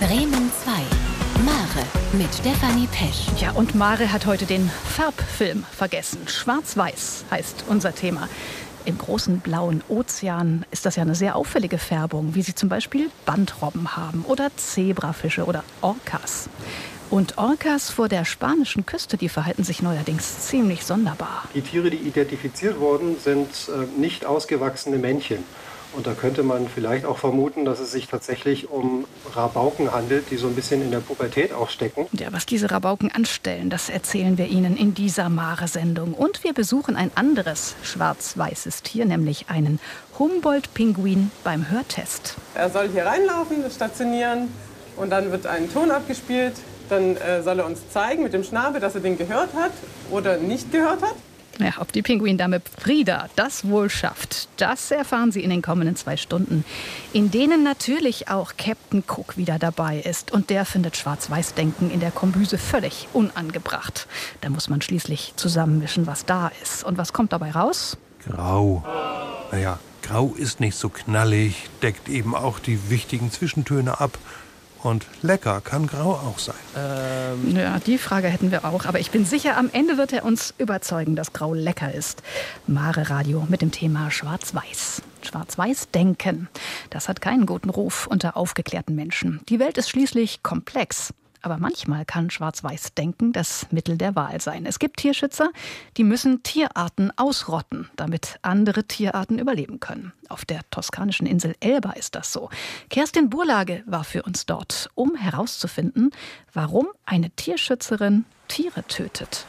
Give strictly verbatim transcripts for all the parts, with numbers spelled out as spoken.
Bremen zwei. Mare mit Stefanie Pesch. Ja, und Mare hat heute den Farbfilm vergessen. Schwarz-Weiß heißt unser Thema. Im großen blauen Ozean ist das ja eine sehr auffällige Färbung, wie sie zum Beispiel Bandrobben haben oder Zebrafische oder Orcas. Und Orcas vor der spanischen Küste, die verhalten sich neuerdings ziemlich sonderbar. Die Tiere, die identifiziert wurden, sind äh, nicht ausgewachsene Männchen. Und da könnte man vielleicht auch vermuten, dass es sich tatsächlich um Rabauken handelt, die so ein bisschen in der Pubertät auch stecken. Ja, was diese Rabauken anstellen, das erzählen wir Ihnen in dieser Mare-Sendung. Und wir besuchen ein anderes schwarz-weißes Tier, nämlich einen Humboldt-Pinguin beim Hörtest. Er soll hier reinlaufen, stationieren und dann wird ein Ton abgespielt. Dann äh, soll er uns zeigen mit dem Schnabel, dass er den gehört hat oder nicht gehört hat. Ja, ob die Pinguindame Frida das wohl schafft, das erfahren Sie in den kommenden zwei Stunden, in denen natürlich auch Captain Cook wieder dabei ist. Und der findet Schwarz-Weiß-Denken in der Kombüse völlig unangebracht. Da muss man schließlich zusammenmischen, was da ist. Und was kommt dabei raus? Grau. Naja, grau ist nicht so knallig, deckt eben auch die wichtigen Zwischentöne ab. Und lecker kann grau auch sein. Ähm. Ja, die Frage hätten wir auch. Aber ich bin sicher, am Ende wird er uns überzeugen, dass grau lecker ist. Mare Radio mit dem Thema Schwarz-Weiß. Schwarz-Weiß-Denken. Das hat keinen guten Ruf unter aufgeklärten Menschen. Die Welt ist schließlich komplex. Aber manchmal kann Schwarz-Weiß-Denken das Mittel der Wahl sein. Es gibt Tierschützer, die müssen Tierarten ausrotten, damit andere Tierarten überleben können. Auf der toskanischen Insel Elba ist das so. Kerstin Burlage war für uns dort, um herauszufinden, warum eine Tierschützerin Tiere tötet.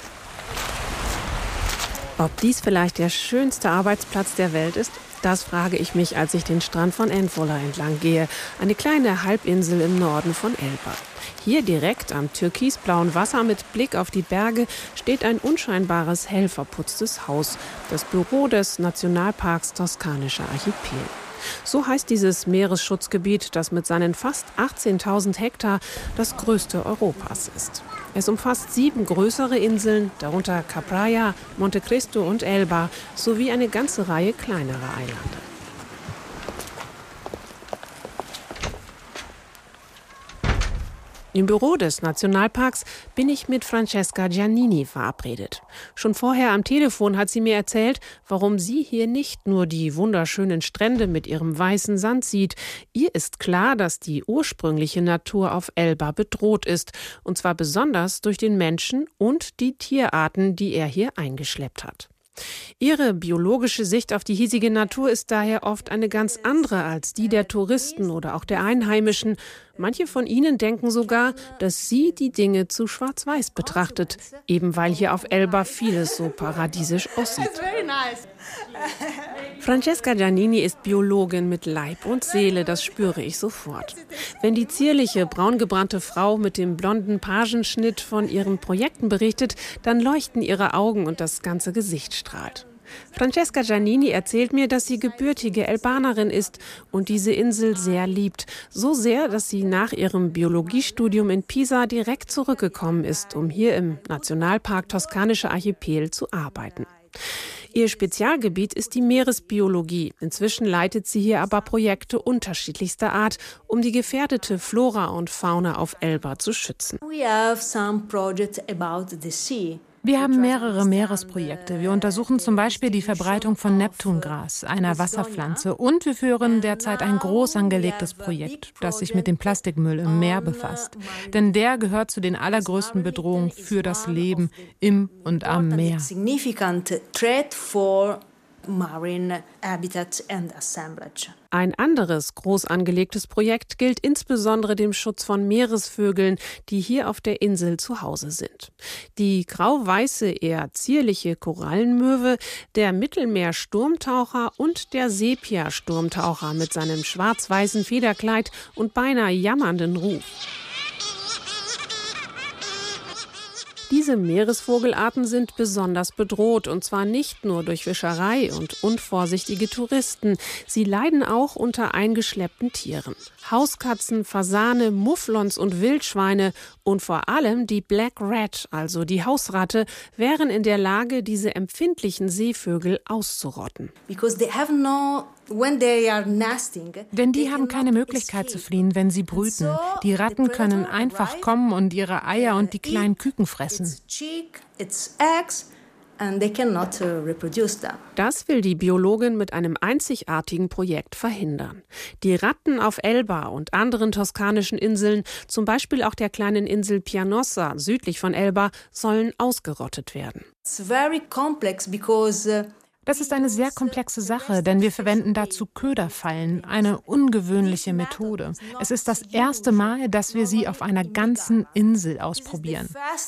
Ob dies vielleicht der schönste Arbeitsplatz der Welt ist? Das frage ich mich, als ich den Strand von Envola entlang gehe, eine kleine Halbinsel im Norden von Elba. Hier direkt am türkisblauen Wasser mit Blick auf die Berge steht ein unscheinbares, hell verputztes Haus, das Büro des Nationalparks Toskanischer Archipel. So heißt dieses Meeresschutzgebiet, das mit seinen fast achtzehntausend Hektar das größte Europas ist. Es umfasst sieben größere Inseln, darunter Capraia, Monte Cristo und Elba, sowie eine ganze Reihe kleinerer Eilande. Im Büro des Nationalparks bin ich mit Francesca Giannini verabredet. Schon vorher am Telefon hat sie mir erzählt, warum sie hier nicht nur die wunderschönen Strände mit ihrem weißen Sand sieht. Ihr ist klar, dass die ursprüngliche Natur auf Elba bedroht ist. Und zwar besonders durch den Menschen und die Tierarten, die er hier eingeschleppt hat. Ihre biologische Sicht auf die hiesige Natur ist daher oft eine ganz andere als die der Touristen oder auch der Einheimischen. Manche von ihnen denken sogar, dass sie die Dinge zu schwarz-weiß betrachtet, eben weil hier auf Elba vieles so paradiesisch aussieht. Francesca Giannini ist Biologin mit Leib und Seele, das spüre ich sofort. Wenn die zierliche, braungebrannte Frau mit dem blonden Pagenschnitt von ihren Projekten berichtet, dann leuchten ihre Augen und das ganze Gesicht strahlt. Francesca Giannini erzählt mir, dass sie gebürtige Elbanerin ist und diese Insel sehr liebt. So sehr, dass sie nach ihrem Biologiestudium in Pisa direkt zurückgekommen ist, um hier im Nationalpark Toskanischer Archipel zu arbeiten. Ihr Spezialgebiet ist die Meeresbiologie. Inzwischen leitet sie hier aber Projekte unterschiedlichster Art, um die gefährdete Flora und Fauna auf Elba zu schützen. We have some projects about the sea. Wir haben mehrere Meeresprojekte. Wir untersuchen zum Beispiel die Verbreitung von Neptungras, einer Wasserpflanze. Und wir führen derzeit ein groß angelegtes Projekt, das sich mit dem Plastikmüll im Meer befasst. Denn der gehört zu den allergrößten Bedrohungen für das Leben im und am Meer. Marine habitat and assemblage. Ein anderes groß angelegtes Projekt gilt insbesondere dem Schutz von Meeresvögeln, die hier auf der Insel zu Hause sind. Die grau-weiße, eher zierliche Korallenmöwe, der Mittelmeersturmtaucher und der Sepia-Sturmtaucher mit seinem schwarz-weißen Federkleid und beinahe jammernden Ruf. Diese Meeresvogelarten sind besonders bedroht, und zwar nicht nur durch Fischerei und unvorsichtige Touristen. Sie leiden auch unter eingeschleppten Tieren. Hauskatzen, Fasane, Mufflons und Wildschweine und vor allem die Black Rat, also die Hausratte, wären in der Lage, diese empfindlichen Seevögel auszurotten. Because they have no when they are nesting, denn die haben keine Möglichkeit zu fliehen, wenn sie brüten. Die Ratten können einfach kommen und ihre Eier und die kleinen Küken fressen. Das will die Biologin mit einem einzigartigen Projekt verhindern. Die Ratten auf Elba und anderen toskanischen Inseln, zum Beispiel auch der kleinen Insel Pianosa südlich von Elba, sollen ausgerottet werden. Das ist eine sehr komplexe Sache, denn wir verwenden dazu Köderfallen, eine ungewöhnliche Methode. Es ist das erste Mal, dass wir sie auf einer ganzen Insel ausprobieren.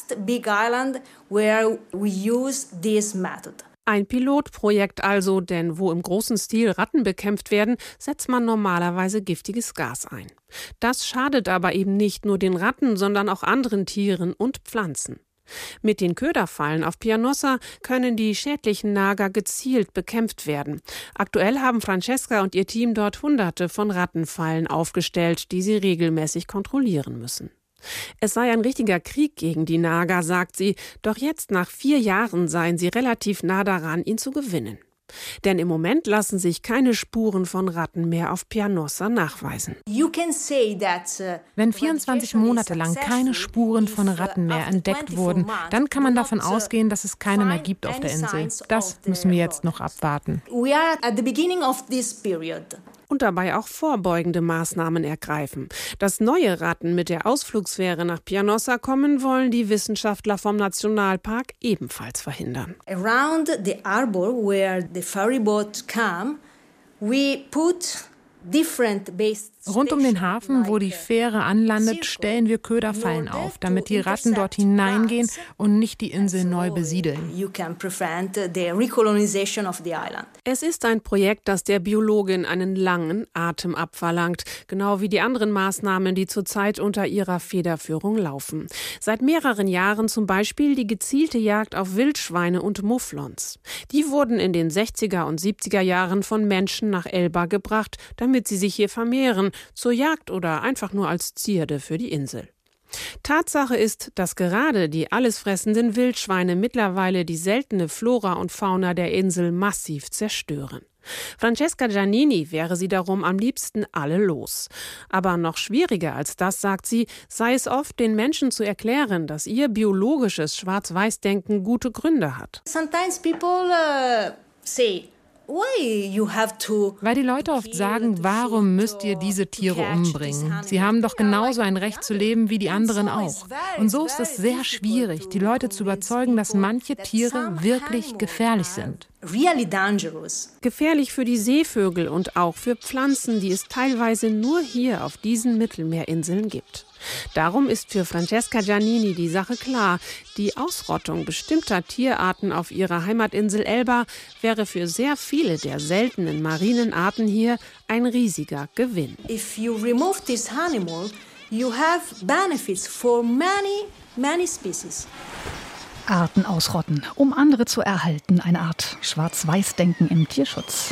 Ein Pilotprojekt also, denn wo im großen Stil Ratten bekämpft werden, setzt man normalerweise giftiges Gas ein. Das schadet aber eben nicht nur den Ratten, sondern auch anderen Tieren und Pflanzen. Mit den Köderfallen auf Pianosa können die schädlichen Nager gezielt bekämpft werden. Aktuell haben Francesca und ihr Team dort Hunderte von Rattenfallen aufgestellt, die sie regelmäßig kontrollieren müssen. Es sei ein richtiger Krieg gegen die Nager, sagt sie, doch jetzt nach vier Jahren seien sie relativ nah daran, ihn zu gewinnen. Denn im Moment lassen sich keine Spuren von Ratten mehr auf Pianosa nachweisen. Wenn vierundzwanzig Monate lang keine Spuren von Ratten mehr entdeckt wurden, dann kann man davon ausgehen, dass es keine mehr gibt auf der Insel. Das müssen wir jetzt noch abwarten. Und dabei auch vorbeugende Maßnahmen ergreifen. Dass neue Ratten mit der Ausflugsfähre nach Pianosa kommen, wollen die Wissenschaftler vom Nationalpark ebenfalls verhindern. Around the harbor where the ferryboat come, we put different based. Rund um den Hafen, wo die Fähre anlandet, stellen wir Köderfallen auf, damit die Ratten dort hineingehen und nicht die Insel neu besiedeln. Es ist ein Projekt, das der Biologin einen langen Atem abverlangt, genau wie die anderen Maßnahmen, die zurzeit unter ihrer Federführung laufen. Seit mehreren Jahren zum Beispiel die gezielte Jagd auf Wildschweine und Mufflons. Die wurden in den sechziger und siebziger Jahren von Menschen nach Elba gebracht, damit sie sich hier vermehren, zur Jagd oder einfach nur als Zierde für die Insel. Tatsache ist, dass gerade die allesfressenden Wildschweine mittlerweile die seltene Flora und Fauna der Insel massiv zerstören. Francesca Giannini wäre sie darum am liebsten alle los. Aber noch schwieriger als das, sagt sie, sei es oft, den Menschen zu erklären, dass ihr biologisches Schwarz-Weiß-Denken gute Gründe hat. Sometimes people uh, say, weil die Leute oft sagen, warum müsst ihr diese Tiere umbringen? Sie haben doch genauso ein Recht zu leben wie die anderen auch. Und so ist es sehr schwierig, die Leute zu überzeugen, dass manche Tiere wirklich gefährlich sind. Gefährlich für die Seevögel und auch für Pflanzen, die es teilweise nur hier auf diesen Mittelmeerinseln gibt. Darum ist für Francesca Giannini die Sache klar. Die Ausrottung bestimmter Tierarten auf ihrer Heimatinsel Elba wäre für sehr viele der seltenen marinen Arten hier ein riesiger Gewinn. If you remove this animal, you have benefits for many, many species. Arten ausrotten, um andere zu erhalten. Eine Art Schwarz-Weiß-Denken im Tierschutz.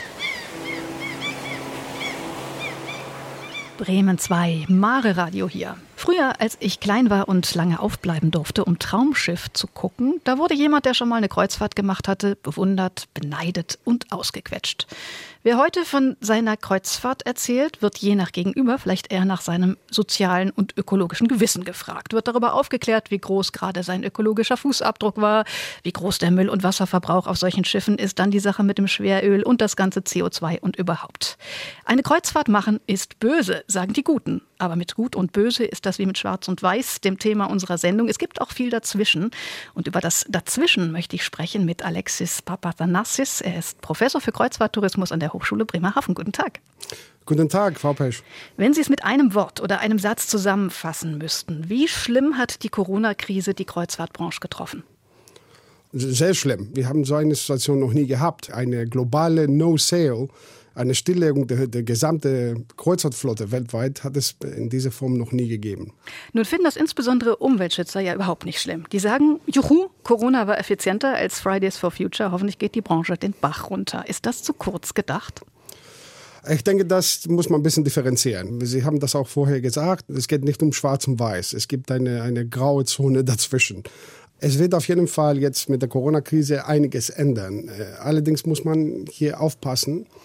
Bremen zwei, Mare Radio hier. Früher, als ich klein war und lange aufbleiben durfte, um Traumschiff zu gucken, da wurde jemand, der schon mal eine Kreuzfahrt gemacht hatte, bewundert, beneidet und ausgequetscht. Wer heute von seiner Kreuzfahrt erzählt, wird je nach Gegenüber vielleicht eher nach seinem sozialen und ökologischen Gewissen gefragt. Wird darüber aufgeklärt, wie groß gerade sein ökologischer Fußabdruck war, wie groß der Müll- und Wasserverbrauch auf solchen Schiffen ist, dann die Sache mit dem Schweröl und das ganze C O zwei und überhaupt. Eine Kreuzfahrt machen ist böse, sagen die Guten. Aber mit Gut und Böse ist das wie mit Schwarz und Weiß, dem Thema unserer Sendung. Es gibt auch viel dazwischen. Und über das Dazwischen möchte ich sprechen mit Alexis Papathanasis. Er ist Professor für Kreuzfahrttourismus an der Hochschule Bremerhaven. Guten Tag. Guten Tag, Frau Pesch. Wenn Sie es mit einem Wort oder einem Satz zusammenfassen müssten, wie schlimm hat die Corona-Krise die Kreuzfahrtbranche getroffen? Sehr schlimm. Wir haben so eine Situation noch nie gehabt. Eine globale No-Sail, eine Stilllegung der, der gesamten Kreuzfahrtflotte weltweit hat es in dieser Form noch nie gegeben. Nun finden das insbesondere Umweltschützer ja überhaupt nicht schlimm. Die sagen, juhu, Corona war effizienter als Fridays for Future. Hoffentlich geht die Branche den Bach runter. Ist das zu kurz gedacht? Ich denke, das muss man ein bisschen differenzieren. Sie haben das auch vorher gesagt. Es geht nicht um Schwarz und Weiß. Es gibt eine, eine graue Zone dazwischen. Es wird auf jeden Fall jetzt mit der Corona-Krise einiges ändern. Allerdings muss man hier aufpassen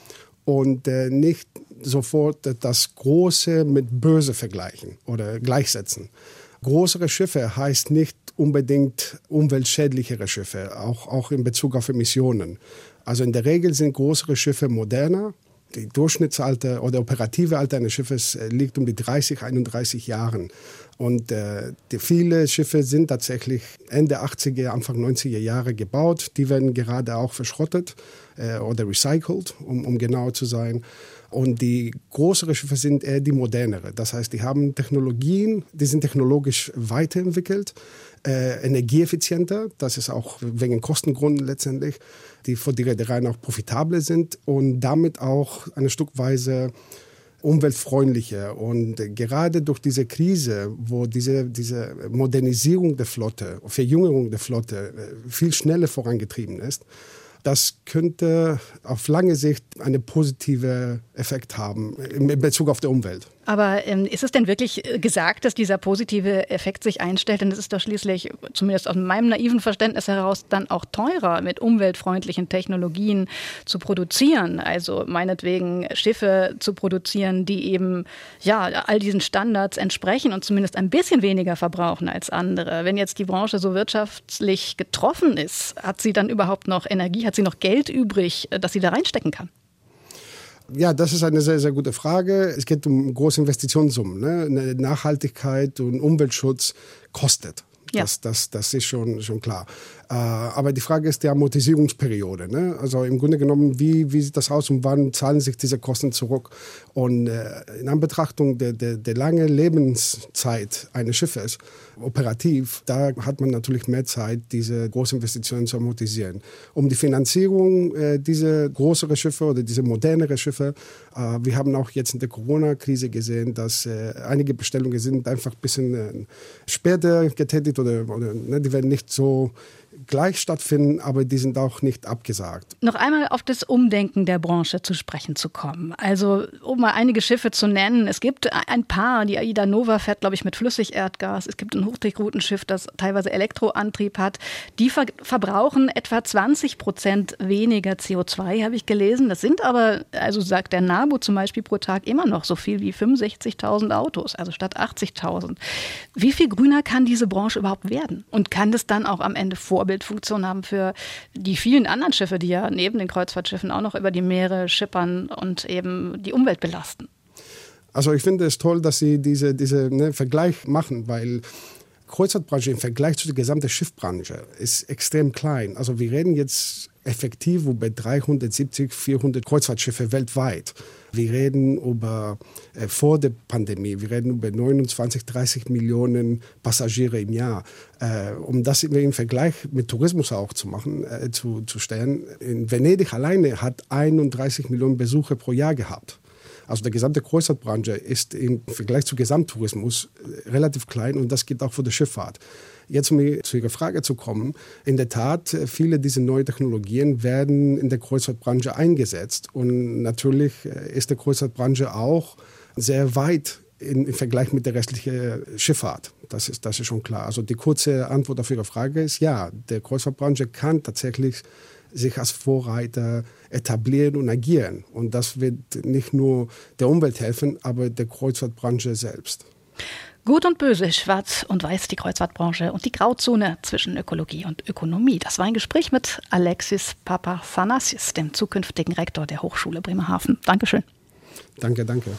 und äh, nicht sofort das Große mit Böse vergleichen oder gleichsetzen. Größere Schiffe heißt nicht unbedingt umweltschädlichere Schiffe, auch, auch in Bezug auf Emissionen. Also in der Regel sind größere Schiffe moderner. Die Durchschnittsalter oder operative Alter eines Schiffes liegt um die dreißig, einunddreißig Jahren. Und äh, die, viele Schiffe sind tatsächlich Ende achtziger, Anfang neunziger Jahre gebaut. Die werden gerade auch verschrottet äh, oder recycelt, um, um genauer zu sein. Und die größeren Schiffe sind eher die modernere. Das heißt, die haben Technologien, die sind technologisch weiterentwickelt, äh, energieeffizienter. Das ist auch wegen Kostengründen letztendlich, die für die Reedereien auch profitabler sind und damit auch eine Stückweise umweltfreundlicher. Und gerade durch diese Krise, wo diese, diese Modernisierung der Flotte, Verjüngerung der Flotte viel schneller vorangetrieben ist, das könnte auf lange Sicht einen positiven Effekt haben in Bezug auf die Umwelt. Aber ähm, ist es denn wirklich gesagt, dass dieser positive Effekt sich einstellt? Denn es ist doch schließlich, zumindest aus meinem naiven Verständnis heraus, dann auch teurer, mit umweltfreundlichen Technologien zu produzieren. Also meinetwegen Schiffe zu produzieren, die eben ja all diesen Standards entsprechen und zumindest ein bisschen weniger verbrauchen als andere. Wenn jetzt die Branche so wirtschaftlich getroffen ist, hat sie dann überhaupt noch Energie, hat sie noch Geld übrig, das sie da reinstecken kann? Ja, das ist eine sehr, sehr gute Frage. Es geht um große Investitionssummen. Ne? Nachhaltigkeit und Umweltschutz kostet. Ja. Das, das, das ist schon, schon klar. Äh, aber die Frage ist die Amortisierungsperiode. Ne? Also im Grunde genommen, wie, wie sieht das aus und wann zahlen sich diese Kosten zurück? Und äh, in Anbetrachtung der, der, der langen Lebenszeit eines Schiffes, operativ, da hat man natürlich mehr Zeit, diese Großinvestitionen zu amortisieren. Um die Finanzierung äh, dieser größeren Schiffe oder diese moderneren Schiffe, äh, wir haben auch jetzt in der Corona-Krise gesehen, dass äh, einige Bestellungen sind einfach ein bisschen äh, später getätigt oder, oder ne, die werden nicht so gleich stattfinden, aber die sind auch nicht abgesagt. Noch einmal auf das Umdenken der Branche zu sprechen zu kommen. Also um mal einige Schiffe zu nennen, es gibt ein paar, die Aida Nova fährt, glaube ich, mit Flüssigerdgas. Es gibt ein Hochdruckroutenschiff, das teilweise Elektroantrieb hat. Die ver- verbrauchen etwa zwanzig Prozent weniger C O zwei, habe ich gelesen. Das sind aber, also sagt der NABU zum Beispiel, pro Tag immer noch so viel wie fünfundsechzigtausend Autos, also statt achtzigtausend. Wie viel grüner kann diese Branche überhaupt werden? Und kann das dann auch am Ende Vorbildfunktion haben für die vielen anderen Schiffe, die ja neben den Kreuzfahrtschiffen auch noch über die Meere schippern und eben die Umwelt belasten? Also ich finde es toll, dass Sie diese, diese ne, Vergleich machen, weil Kreuzfahrtbranche im Vergleich zu der gesamten Schiffbranche ist extrem klein. Also wir reden jetzt effektiv über dreihundertsiebzig, vierhundert Kreuzfahrtschiffe weltweit. Wir reden über, äh, vor der Pandemie, wir reden über neunundzwanzig, dreißig Millionen Passagiere im Jahr. Äh, um das im Vergleich mit Tourismus auch zu machen, äh, zu, zu stellen, in Venedig alleine hat einunddreißig Millionen Besucher pro Jahr gehabt. Also die gesamte Kreuzfahrtbranche ist im Vergleich zu Gesamttourismus relativ klein und das gilt auch für die Schifffahrt. Jetzt, um zu Ihrer Frage zu kommen, in der Tat, viele dieser neuen Technologien werden in der Kreuzfahrtbranche eingesetzt und natürlich ist die Kreuzfahrtbranche auch sehr weit in, im Vergleich mit der restlichen Schifffahrt. Das ist, das ist schon klar. Also die kurze Antwort auf Ihre Frage ist ja, die Kreuzfahrtbranche kann tatsächlich sich als Vorreiter etablieren und agieren. Und das wird nicht nur der Umwelt helfen, aber der Kreuzfahrtbranche selbst. Gut und böse, schwarz und weiß, die Kreuzfahrtbranche und die Grauzone zwischen Ökologie und Ökonomie. Das war ein Gespräch mit Alexis Papathanasios, dem zukünftigen Rektor der Hochschule Bremerhaven. Dankeschön. Danke, danke.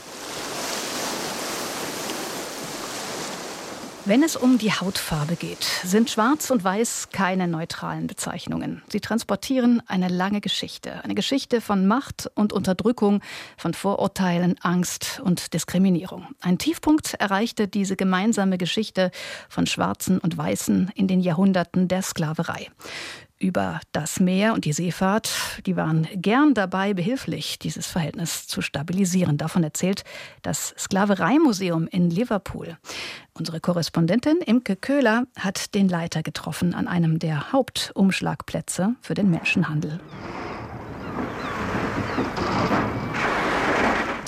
Wenn es um die Hautfarbe geht, sind Schwarz und Weiß keine neutralen Bezeichnungen. Sie transportieren eine lange Geschichte. Eine Geschichte von Macht und Unterdrückung, von Vorurteilen, Angst und Diskriminierung. Ein Tiefpunkt erreichte diese gemeinsame Geschichte von Schwarzen und Weißen in den Jahrhunderten der Sklaverei. Über das Meer und die Seefahrt, die waren gern dabei, behilflich dieses Verhältnis zu stabilisieren. Davon erzählt das Sklavereimuseum in Liverpool. Unsere Korrespondentin Imke Köhler hat den Leiter getroffen an einem der Hauptumschlagplätze für den Menschenhandel.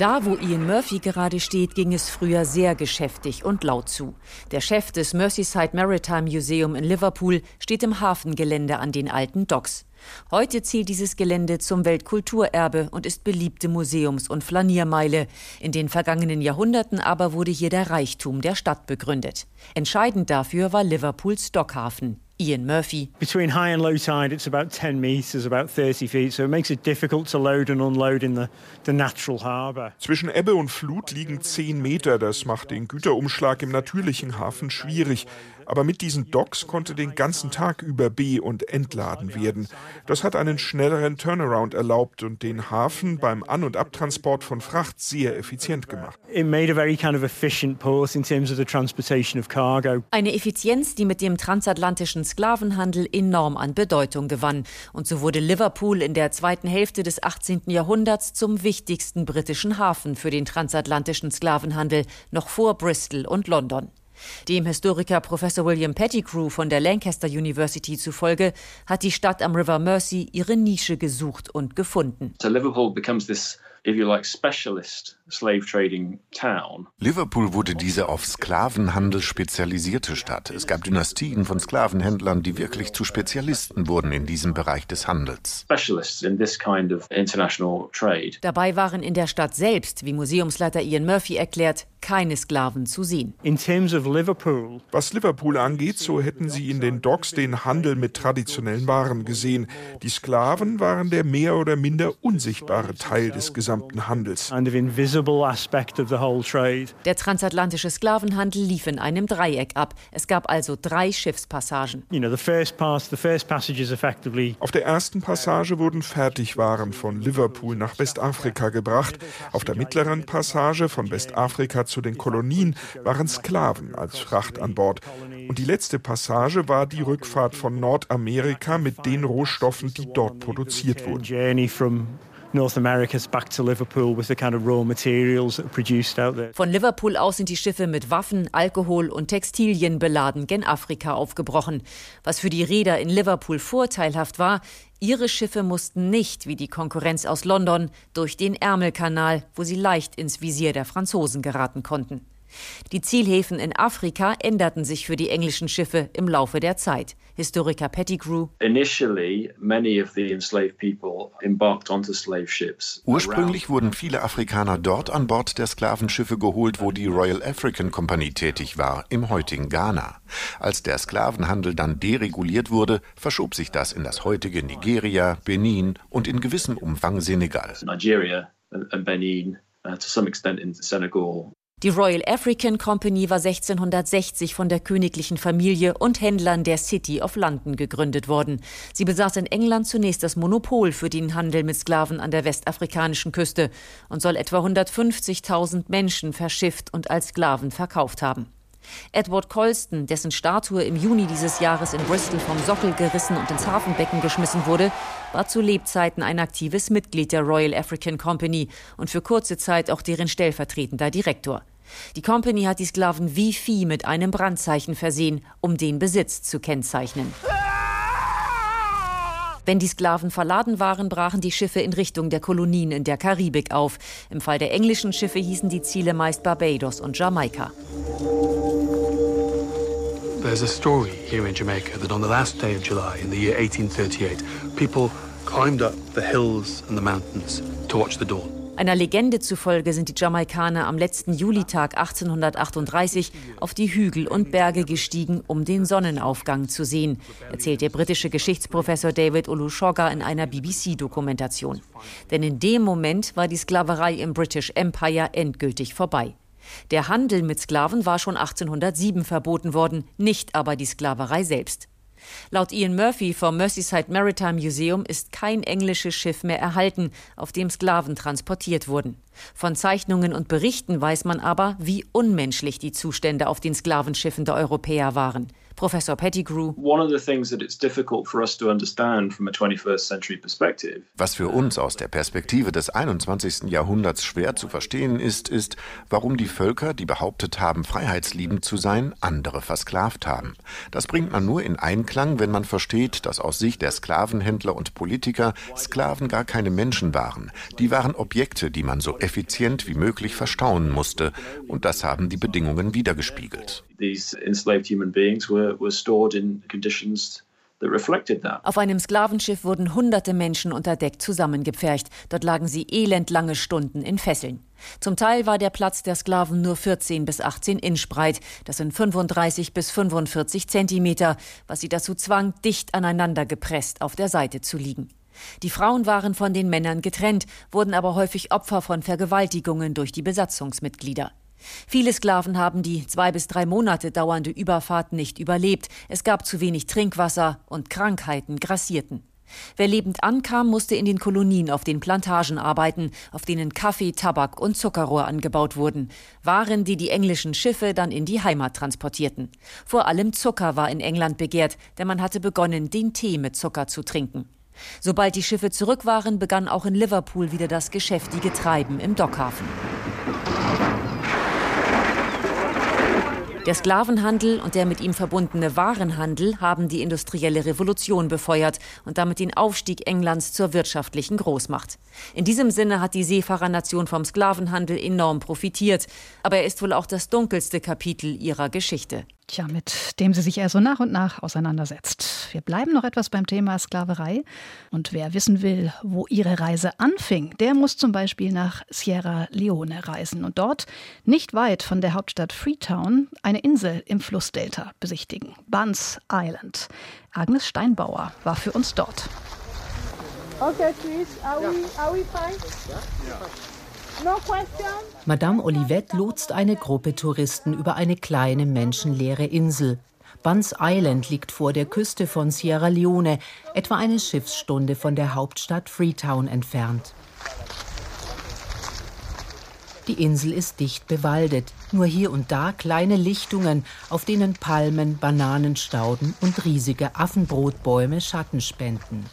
Da, wo Ian Murphy gerade steht, ging es früher sehr geschäftig und laut zu. Der Chef des Merseyside Maritime Museum in Liverpool steht im Hafengelände an den alten Docks. Heute zählt dieses Gelände zum Weltkulturerbe und ist beliebte Museums- und Flaniermeile. In den vergangenen Jahrhunderten aber wurde hier der Reichtum der Stadt begründet. Entscheidend dafür war Liverpools Dockhafen. Ian Murphy. Between high and low tide, it's about ten meters, about thirty feet, so it makes it difficult to load and unload in the, the natural harbour. Zwischen Ebbe und Flut liegen zehn Meter. Das macht den Güterumschlag im natürlichen Hafen schwierig. Aber mit diesen Docks konnte den ganzen Tag über be- und entladen werden. Das hat einen schnelleren Turnaround erlaubt und den Hafen beim An- und Abtransport von Fracht sehr effizient gemacht. It made a very kind of efficient port in terms of the transportation of cargo. Eine Effizienz, die mit dem transatlantischen Sklavenhandel enorm an Bedeutung gewann. Und so wurde Liverpool in der zweiten Hälfte des achtzehnten Jahrhunderts zum wichtigsten britischen Hafen für den transatlantischen Sklavenhandel, noch vor Bristol und London. Dem Historiker Professor William Pettigrew von der Lancaster University zufolge hat die Stadt am River Mersey ihre Nische gesucht und gefunden. So Liverpool becomes this, if you like, specialist slave trading town. Liverpool wurde diese auf Sklavenhandel spezialisierte Stadt. Es gab Dynastien von Sklavenhändlern, die wirklich zu Spezialisten wurden in diesem Bereich des Handels. Specialists in this kind of international trade. Dabei waren in der Stadt selbst, wie Museumsleiter Ian Murphy erklärt, keine Sklaven zu sehen. In terms of Liverpool. Was Liverpool angeht, so hätten sie in den Docks den Handel mit traditionellen Waren gesehen. Die Sklaven waren der mehr oder minder unsichtbare Teil des gesamten Handels. Kind of invisible aspect of the whole trade. Der transatlantische Sklavenhandel lief in einem Dreieck ab. Es gab also drei Schiffspassagen. You know, the first pass, the first passage is effectively. Auf der ersten Passage wurden Fertigwaren von Liverpool nach Westafrika gebracht. Auf der mittleren Passage von Westafrika zu den Kolonien waren Sklaven als Fracht an Bord. Und die letzte Passage war die Rückfahrt von Nordamerika mit den Rohstoffen, die dort produziert wurden. North America's back to Liverpool with the kind of raw materials that are produced out there. Von Liverpool aus sind die Schiffe mit Waffen, Alkohol und Textilien beladen gen Afrika aufgebrochen. Was für die Reeder in Liverpool vorteilhaft war, ihre Schiffe mussten nicht, wie die Konkurrenz aus London, durch den Ärmelkanal, wo sie leicht ins Visier der Franzosen geraten konnten. Die Zielhäfen in Afrika änderten sich für die englischen Schiffe im Laufe der Zeit. Historiker Pettigrew. Initially, many of the enslaved people embarked onto slave ships. Ursprünglich wurden viele Afrikaner dort an Bord der Sklavenschiffe geholt, wo die Royal African Company tätig war, im heutigen Ghana. Als der Sklavenhandel dann dereguliert wurde, verschob sich das in das heutige Nigeria, Benin und in gewissem Umfang Senegal. Nigeria and Benin, uh, to some extent in Senegal. Die Royal African Company war sechzehnhundertsechzig von der königlichen Familie und Händlern der City of London gegründet worden. Sie besaß in England zunächst das Monopol für den Handel mit Sklaven an der westafrikanischen Küste und soll etwa hundertfünfzigtausend Menschen verschifft und als Sklaven verkauft haben. Edward Colston, dessen Statue im Juni dieses Jahres in Bristol vom Sockel gerissen und ins Hafenbecken geschmissen wurde, war zu Lebzeiten ein aktives Mitglied der Royal African Company und für kurze Zeit auch deren stellvertretender Direktor. Die Company hat die Sklaven wie Vieh mit einem Brandzeichen versehen, um den Besitz zu kennzeichnen. Wenn die Sklaven verladen waren, brachen die Schiffe in Richtung der Kolonien in der Karibik auf. Im Fall der englischen Schiffe hießen die Ziele meist Barbados und Jamaika. There's a story here in Jamaica that on the last day of July in the year eighteen thirty-eight, people climbed up the hills and the mountains to watch the dawn. Einer Legende zufolge sind die Jamaikaner am letzten Julitag achtzehnhundertachtunddreißig auf die Hügel und Berge gestiegen, um den Sonnenaufgang zu sehen, erzählt der britische Geschichtsprofessor David Olusoga in einer B B C-Dokumentation. Denn in dem Moment war die Sklaverei im British Empire endgültig vorbei. Der Handel mit Sklaven war schon achtzehnhundertsieben verboten worden, nicht aber die Sklaverei selbst. Laut Ian Murphy vom Merseyside Maritime Museum ist kein englisches Schiff mehr erhalten, auf dem Sklaven transportiert wurden. Von Zeichnungen und Berichten weiß man aber, wie unmenschlich die Zustände auf den Sklavenschiffen der Europäer waren. Professor Pettigrew. Was für uns aus der Perspektive des einundzwanzigsten Jahrhunderts schwer zu verstehen ist, ist, warum die Völker, die behauptet haben, freiheitsliebend zu sein, andere versklavt haben. Das bringt man nur in Einklang, wenn man versteht, dass aus Sicht der Sklavenhändler und Politiker Sklaven gar keine Menschen waren. Die waren Objekte, die man so effizient wie möglich verstauen musste. Und das haben die Bedingungen widergespiegelt. Auf einem Sklavenschiff wurden hunderte Menschen unter Deck zusammengepfercht. Dort lagen sie elendlange Stunden in Fesseln. Zum Teil war der Platz der Sklaven nur vierzehn bis achtzehn Inch breit. Das sind fünfunddreißig bis fünfundvierzig Zentimeter, was sie dazu zwang, dicht aneinander gepresst auf der Seite zu liegen. Die Frauen waren von den Männern getrennt, wurden aber häufig Opfer von Vergewaltigungen durch die Besatzungsmitglieder. Viele Sklaven haben die zwei bis drei Monate dauernde Überfahrt nicht überlebt. Es gab zu wenig Trinkwasser und Krankheiten grassierten. Wer lebend ankam, musste in den Kolonien auf den Plantagen arbeiten, auf denen Kaffee, Tabak und Zuckerrohr angebaut wurden. Waren, die die englischen Schiffe dann in die Heimat transportierten. Vor allem Zucker war in England begehrt, denn man hatte begonnen, den Tee mit Zucker zu trinken. Sobald die Schiffe zurück waren, begann auch in Liverpool wieder das geschäftige Treiben im Dockhafen. Der Sklavenhandel und der mit ihm verbundene Warenhandel haben die industrielle Revolution befeuert und damit den Aufstieg Englands zur wirtschaftlichen Großmacht. In diesem Sinne hat die Seefahrernation vom Sklavenhandel enorm profitiert. Aber er ist wohl auch das dunkelste Kapitel ihrer Geschichte. Tja, mit dem sie sich also nach und nach auseinandersetzt. Wir bleiben noch etwas beim Thema Sklaverei. Und wer wissen will, wo ihre Reise anfing, der muss zum Beispiel nach Sierra Leone reisen und dort, nicht weit von der Hauptstadt Freetown, eine Insel im Flussdelta besichtigen. Buns Island. Agnes Steinbauer war für uns dort. Okay, please. Are we, are we fine? No question? Madame Olivette lotst eine Gruppe Touristen über eine kleine, menschenleere Insel. Buns Island liegt vor der Küste von Sierra Leone, etwa eine Schiffsstunde von der Hauptstadt Freetown entfernt. Die Insel ist dicht bewaldet, nur hier und da kleine Lichtungen, auf denen Palmen, Bananenstauden und riesige Affenbrotbäume Schatten spenden.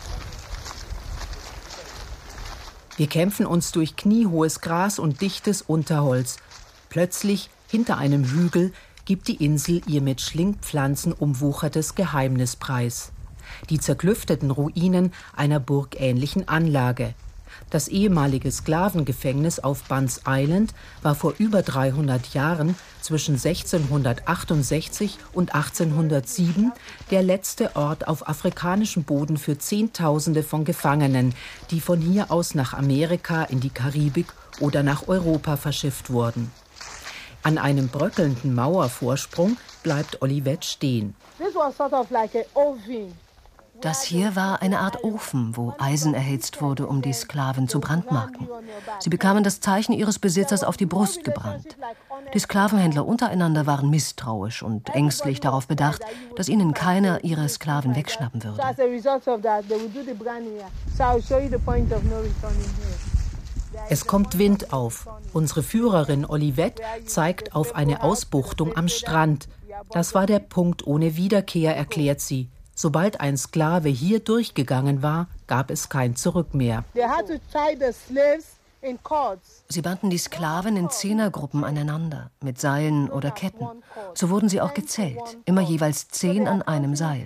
Wir kämpfen uns durch kniehohes Gras und dichtes Unterholz. Plötzlich, hinter einem Hügel, gibt die Insel ihr mit Schlingpflanzen umwuchertes Geheimnis preis. Die zerklüfteten Ruinen einer burgähnlichen Anlage. Das ehemalige Sklavengefängnis auf Buns Island war vor über dreihundert Jahren, zwischen sechzehnhundertachtundsechzig und achtzehnhundertsieben, der letzte Ort auf afrikanischem Boden für Zehntausende von Gefangenen, die von hier aus nach Amerika, in die Karibik oder nach Europa verschifft wurden. An einem bröckelnden Mauervorsprung bleibt Olivette stehen. This was sort of like an oven. Das hier war eine Art Ofen, wo Eisen erhitzt wurde, um die Sklaven zu brandmarken. Sie bekamen das Zeichen ihres Besitzers auf die Brust gebrannt. Die Sklavenhändler untereinander waren misstrauisch und ängstlich darauf bedacht, dass ihnen keiner ihre Sklaven wegschnappen würde. Es kommt Wind auf. Unsere Führerin Olivette zeigt auf eine Ausbuchtung am Strand. Das war der Punkt ohne Wiederkehr, erklärt sie. Sobald ein Sklave hier durchgegangen war, gab es kein Zurück mehr. Sie banden die Sklaven in Zehnergruppen aneinander, mit Seilen oder Ketten. So wurden sie auch gezählt, immer jeweils zehn an einem Seil.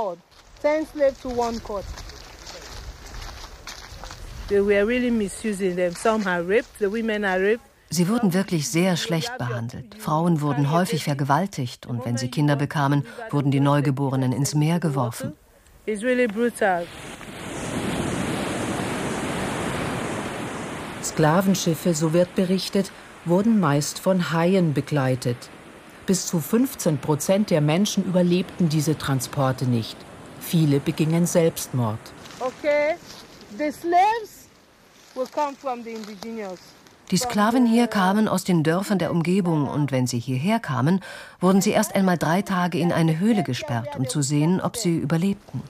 Sie wurden wirklich sehr schlecht behandelt. Frauen wurden häufig vergewaltigt und wenn sie Kinder bekamen, wurden die Neugeborenen ins Meer geworfen. Sklavenschiffe, so wird berichtet, wurden meist von Haien begleitet. Bis zu fünfzehn Prozent der Menschen überlebten diese Transporte nicht. Viele begingen Selbstmord. Okay, the slaves will come from the indigenous. Die Sklaven hier kamen aus den Dörfern der Umgebung und wenn sie hierher kamen, wurden sie erst einmal drei Tage in eine Höhle gesperrt, um zu sehen, ob sie überlebten.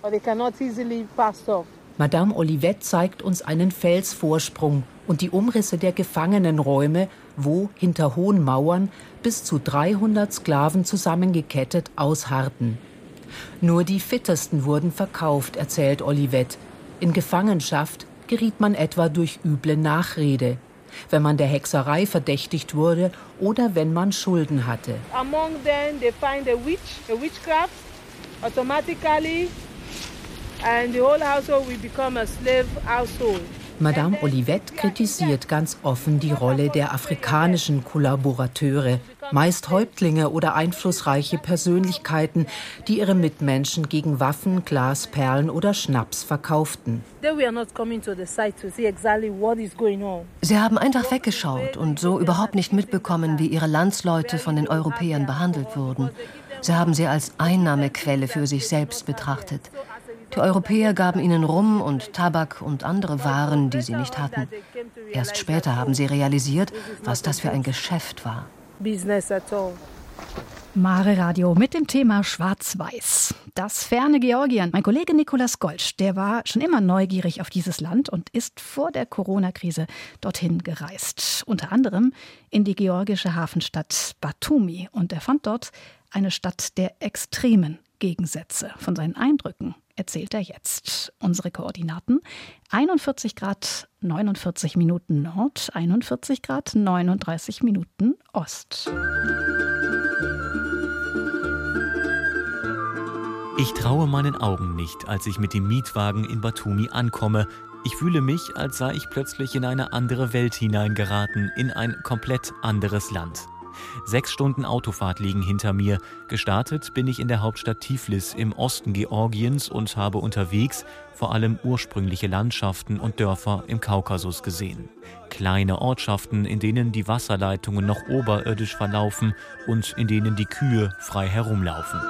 Madame Olivette zeigt uns einen Felsvorsprung und die Umrisse der Gefangenenräume, wo hinter hohen Mauern bis zu dreihundert Sklaven zusammengekettet ausharrten. Nur die Fittesten wurden verkauft, erzählt Olivet. In Gefangenschaft geriet man etwa durch üble Nachrede, wenn man der Hexerei verdächtigt wurde oder wenn man Schulden hatte. Among them they find a witch, a witchcraft, automatically, and the whole household will become a slave household. Madame Olivet kritisiert ganz offen die Rolle der afrikanischen Kollaborateure, meist Häuptlinge oder einflussreiche Persönlichkeiten, die ihre Mitmenschen gegen Waffen, Glas, Perlen oder Schnaps verkauften. Sie haben einfach weggeschaut und so überhaupt nicht mitbekommen, wie ihre Landsleute von den Europäern behandelt wurden. Sie haben sie als Einnahmequelle für sich selbst betrachtet. Die Europäer gaben ihnen Rum und Tabak und andere Waren, die sie nicht hatten. Erst später haben sie realisiert, was das für ein Geschäft war. Mare Radio mit dem Thema Schwarz-Weiß. Das ferne Georgien. Mein Kollege Nikolas Golsch, der war schon immer neugierig auf dieses Land und ist vor der Corona-Krise dorthin gereist. Unter anderem in die georgische Hafenstadt Batumi. Und er fand dort eine Stadt der extremen Gegensätze. Von seinen Eindrücken erzählt er jetzt. Unsere Koordinaten: einundvierzig Grad neunundvierzig Minuten Nord, einundvierzig Grad neununddreißig Minuten Ost. Ich traue meinen Augen nicht, als ich mit dem Mietwagen in Batumi ankomme. Ich fühle mich, als sei ich plötzlich in eine andere Welt hineingeraten, in ein komplett anderes Land. Sechs Stunden Autofahrt liegen hinter mir. Gestartet bin ich in der Hauptstadt Tiflis im Osten Georgiens und habe unterwegs vor allem ursprüngliche Landschaften und Dörfer im Kaukasus gesehen. Kleine Ortschaften, in denen die Wasserleitungen noch oberirdisch verlaufen und in denen die Kühe frei herumlaufen.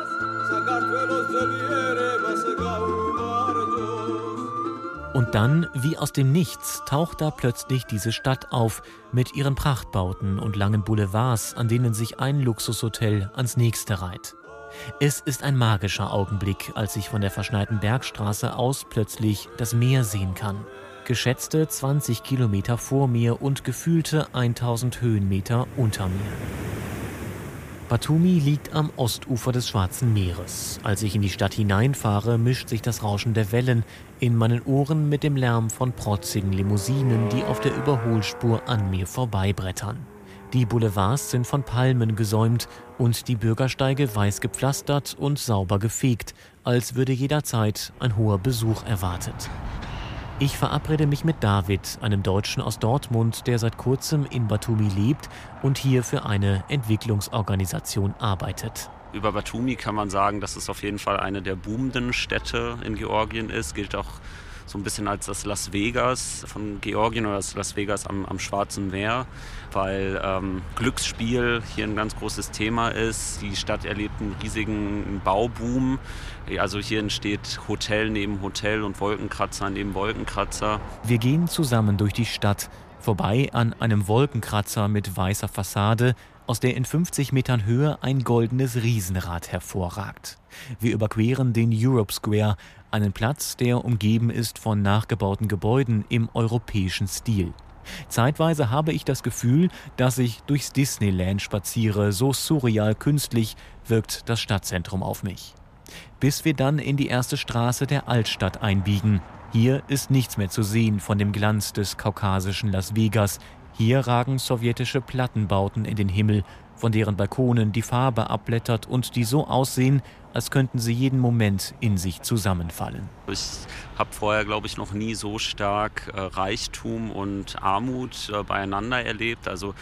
Und dann, wie aus dem Nichts, taucht da plötzlich diese Stadt auf mit ihren Prachtbauten und langen Boulevards, an denen sich ein Luxushotel ans nächste reiht. Es ist ein magischer Augenblick, als ich von der verschneiten Bergstraße aus plötzlich das Meer sehen kann. Geschätzte zwanzig Kilometer vor mir und gefühlte tausend Höhenmeter unter mir. Batumi liegt am Ostufer des Schwarzen Meeres. Als ich in die Stadt hineinfahre, mischt sich das Rauschen der Wellen in meinen Ohren mit dem Lärm von protzigen Limousinen, die auf der Überholspur an mir vorbeibrettern. Die Boulevards sind von Palmen gesäumt und die Bürgersteige weiß gepflastert und sauber gefegt, als würde jederzeit ein hoher Besuch erwartet. Ich verabrede mich mit David, einem Deutschen aus Dortmund, der seit kurzem in Batumi lebt und hier für eine Entwicklungsorganisation arbeitet. Über Batumi kann man sagen, dass es auf jeden Fall eine der boomenden Städte in Georgien ist. Gilt auch so ein bisschen als das Las Vegas von Georgien oder das Las Vegas am, am Schwarzen Meer, weil ähm, Glücksspiel hier ein ganz großes Thema ist. Die Stadt erlebt einen riesigen Bauboom. Also hier entsteht Hotel neben Hotel und Wolkenkratzer neben Wolkenkratzer. Wir gehen zusammen durch die Stadt, vorbei an einem Wolkenkratzer mit weißer Fassade, aus der in fünfzig Metern Höhe ein goldenes Riesenrad hervorragt. Wir überqueren den Europe Square, einen Platz, der umgeben ist von nachgebauten Gebäuden im europäischen Stil. Zeitweise habe ich das Gefühl, dass ich durchs Disneyland spaziere, so surreal künstlich wirkt das Stadtzentrum auf mich. Bis wir dann in die erste Straße der Altstadt einbiegen. Hier ist nichts mehr zu sehen von dem Glanz des kaukasischen Las Vegas. Hier ragen sowjetische Plattenbauten in den Himmel, von deren Balkonen die Farbe abblättert und die so aussehen, als könnten sie jeden Moment in sich zusammenfallen. Ich habe vorher, glaube ich, noch nie so stark äh, Reichtum und Armut äh, beieinander erlebt. Also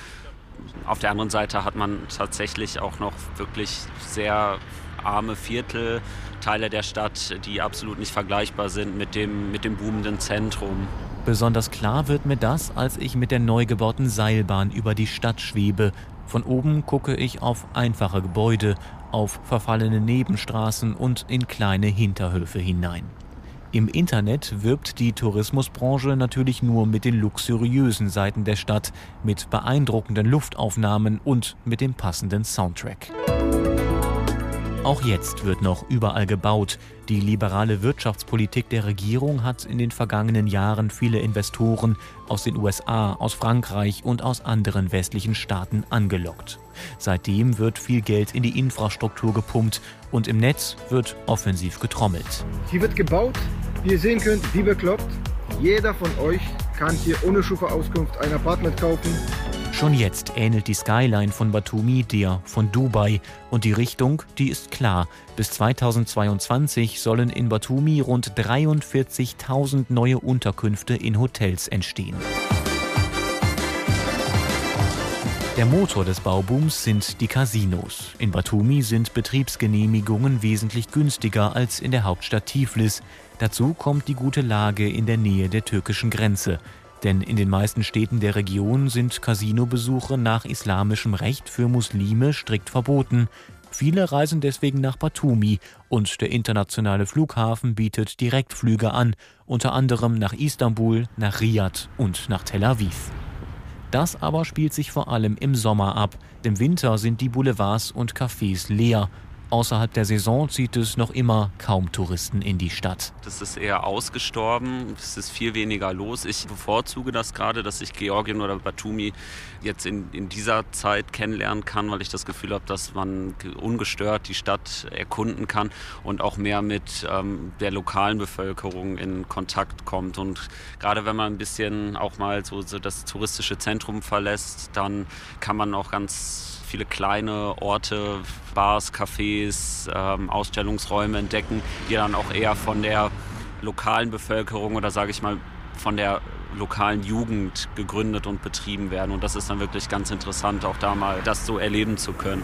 auf der anderen Seite hat man tatsächlich auch noch wirklich sehr arme Viertel, Teile der Stadt, die absolut nicht vergleichbar sind mit dem, mit dem boomenden Zentrum. Besonders klar wird mir das, als ich mit der neu gebauten Seilbahn über die Stadt schwebe. Von oben gucke ich auf einfache Gebäude, auf verfallene Nebenstraßen und in kleine Hinterhöfe hinein. Im Internet wirbt die Tourismusbranche natürlich nur mit den luxuriösen Seiten der Stadt, mit beeindruckenden Luftaufnahmen und mit dem passenden Soundtrack. Auch jetzt wird noch überall gebaut. Die liberale Wirtschaftspolitik der Regierung hat in den vergangenen Jahren viele Investoren aus den U S A, aus Frankreich und aus anderen westlichen Staaten angelockt. Seitdem wird viel Geld in die Infrastruktur gepumpt und im Netz wird offensiv getrommelt. Hier wird gebaut, wie ihr sehen könnt, wie bekloppt. Jeder von euch kann hier ohne Schufa-Auskunft ein Apartment kaufen. Schon jetzt ähnelt die Skyline von Batumi der von Dubai. Und die Richtung, die ist klar. Bis zweitausendzweiundzwanzig sollen in Batumi rund dreiundvierzigtausend neue Unterkünfte in Hotels entstehen. Der Motor des Baubooms sind die Casinos. In Batumi sind Betriebsgenehmigungen wesentlich günstiger als in der Hauptstadt Tiflis. Dazu kommt die gute Lage in der Nähe der türkischen Grenze. Denn in den meisten Städten der Region sind Casinobesuche nach islamischem Recht für Muslime strikt verboten. Viele reisen deswegen nach Batumi und der internationale Flughafen bietet Direktflüge an, unter anderem nach Istanbul, nach Riad und nach Tel Aviv. Das aber spielt sich vor allem im Sommer ab. Im Winter sind die Boulevards und Cafés leer. Außerhalb der Saison zieht es noch immer kaum Touristen in die Stadt. Das ist eher ausgestorben, es ist viel weniger los. Ich bevorzuge das gerade, dass ich Georgien oder Batumi jetzt in, in dieser Zeit kennenlernen kann, weil ich das Gefühl habe, dass man ungestört die Stadt erkunden kann und auch mehr mit ähm, der lokalen Bevölkerung in Kontakt kommt. Und gerade wenn man ein bisschen auch mal so, so das touristische Zentrum verlässt, dann kann man auch ganz viele kleine Orte, Bars, Cafés, ähm, Ausstellungsräume entdecken, die dann auch eher von der lokalen Bevölkerung oder sage ich mal von der lokalen Jugend gegründet und betrieben werden. Und das ist dann wirklich ganz interessant, auch da mal das so erleben zu können.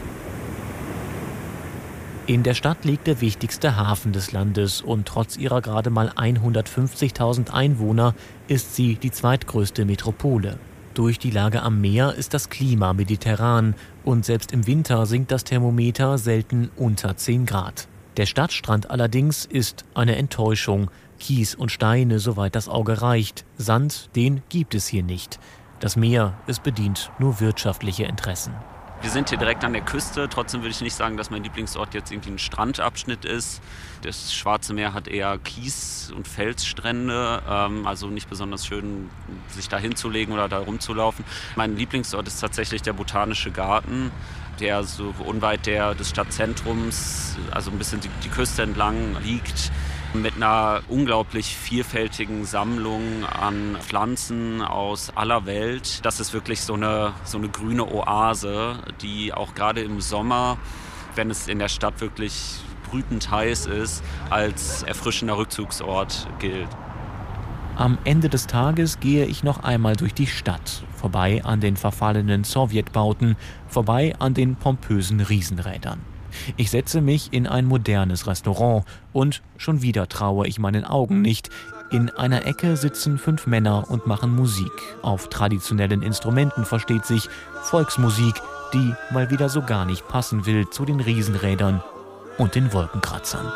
In der Stadt liegt der wichtigste Hafen des Landes und trotz ihrer gerade mal hundertfünfzigtausend Einwohner ist sie die zweitgrößte Metropole. Durch die Lage am Meer ist das Klima mediterran und selbst im Winter sinkt das Thermometer selten unter zehn Grad. Der Stadtstrand allerdings ist eine Enttäuschung. Kies und Steine, soweit das Auge reicht. Sand, den gibt es hier nicht. Das Meer, es bedient nur wirtschaftliche Interessen. Wir sind hier direkt an der Küste, trotzdem würde ich nicht sagen, dass mein Lieblingsort jetzt irgendwie ein Strandabschnitt ist. Das Schwarze Meer hat eher Kies- und Felsstrände, ähm, also nicht besonders schön, sich da hinzulegen oder da rumzulaufen. Mein Lieblingsort ist tatsächlich der Botanische Garten, der so unweit der, des Stadtzentrums, also ein bisschen die, die Küste entlang liegt, mit einer unglaublich vielfältigen Sammlung an Pflanzen aus aller Welt. Das ist wirklich so eine, so eine grüne Oase, die auch gerade im Sommer, wenn es in der Stadt wirklich brütend heiß ist, als erfrischender Rückzugsort gilt. Am Ende des Tages gehe ich noch einmal durch die Stadt, vorbei an den verfallenen Sowjetbauten, vorbei an den pompösen Riesenrädern. Ich setze mich in ein modernes Restaurant und schon wieder traue ich meinen Augen nicht. In einer Ecke sitzen fünf Männer und machen Musik. Auf traditionellen Instrumenten versteht sich Volksmusik, die mal wieder so gar nicht passen will zu den Riesenrädern und den Wolkenkratzern.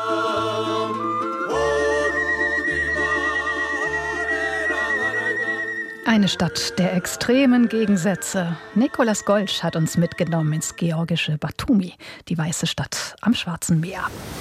Eine Stadt der extremen Gegensätze. Nikolaus Golsch hat uns mitgenommen ins georgische Batumi, die weiße Stadt am Schwarzen Meer.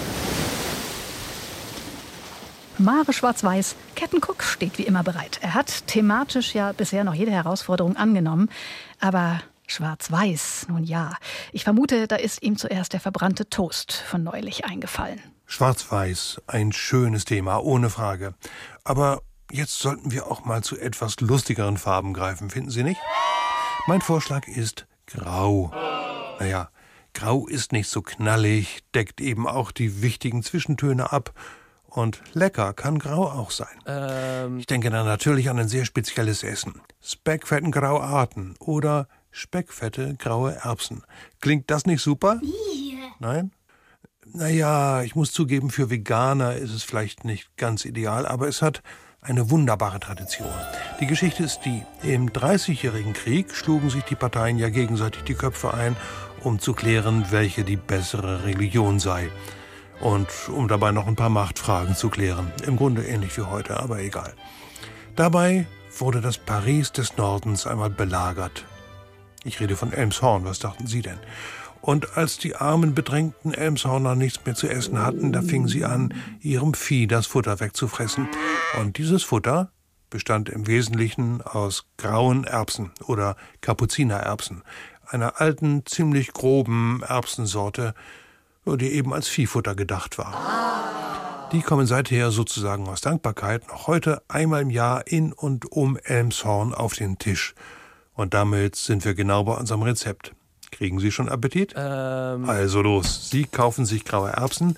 Mare Schwarz-Weiß, Captain Cook steht wie immer bereit. Er hat thematisch ja bisher noch jede Herausforderung angenommen, aber Schwarz-Weiß, nun ja. Ich vermute, da ist ihm zuerst der verbrannte Toast von neulich eingefallen. Schwarz-Weiß, ein schönes Thema, ohne Frage. Aber jetzt sollten wir auch mal zu etwas lustigeren Farben greifen, finden Sie nicht? Mein Vorschlag ist Grau. Naja, Grau ist nicht so knallig, deckt eben auch die wichtigen Zwischentöne ab. Und lecker kann Grau auch sein. Ähm. Ich denke dann natürlich an ein sehr spezielles Essen. Speckfetten Grauarten oder speckfette graue Erbsen. Klingt das nicht super? Yeah. Nein? Naja, ich muss zugeben, für Veganer ist es vielleicht nicht ganz ideal, aber es hat eine wunderbare Tradition. Die Geschichte ist die: Im Dreißigjährigen Krieg schlugen sich die Parteien ja gegenseitig die Köpfe ein, um zu klären, welche die bessere Religion sei. Und um dabei noch ein paar Machtfragen zu klären. Im Grunde ähnlich wie heute, aber egal. Dabei wurde das Paris des Nordens einmal belagert. Ich rede von Elmshorn, was dachten Sie denn? Und als die armen, bedrängten Elmshorner nichts mehr zu essen hatten, da fingen sie an, ihrem Vieh das Futter wegzufressen. Und dieses Futter bestand im Wesentlichen aus grauen Erbsen oder Kapuzinererbsen, einer alten, ziemlich groben Erbsensorte, die eben als Viehfutter gedacht war. Die kommen seither sozusagen aus Dankbarkeit noch heute einmal im Jahr in und um Elmshorn auf den Tisch. Und damit sind wir genau bei unserem Rezept. Kriegen Sie schon Appetit? Ähm. Also los, Sie kaufen sich graue Erbsen.